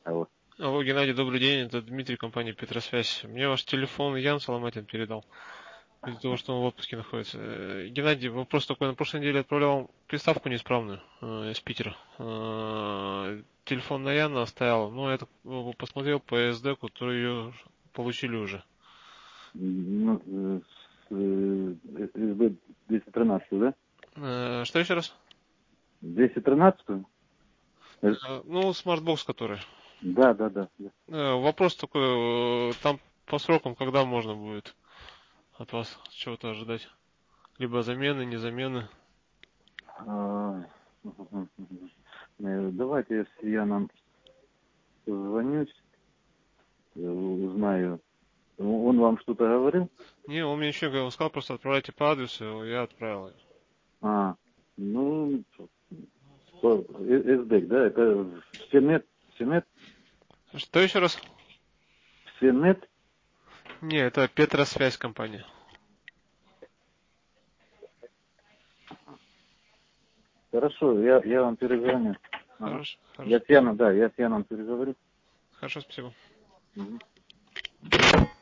Алло. Алло, Геннадий, добрый день, это Дмитрий, компания Петросвязь. Мне ваш телефон Ян Соломатин передал, из-за того, что он в отпуске находится. Геннадий, вопрос такой, на прошлой неделе отправлял вам приставку неисправную из Питера. Телефон на Яна оставил, но я так посмотрел по SD, который ее получили уже. Ну, СБ 213, да? Что еще раз? 213? Ну, смартбокс который. Да, да, да. Вопрос такой, там по срокам, когда можно будет от вас чего-то ожидать? Либо замены, не замены. А, Давайте я с Яном позвонюсь, узнаю. Он вам что-то говорил? Не, он мне еще говорил, он сказал, просто отправляйте по адресу, я отправил. А, ну, СДЭК, да? Это Сенет? Сенет? Что еще раз? Сенет? Не, это Петросвязь компания. Хорошо, я вам перезвоню. Ага. Хорошо, Я хорошо. с Яном, да, я с Яном переговорю. Хорошо, спасибо. Мгм.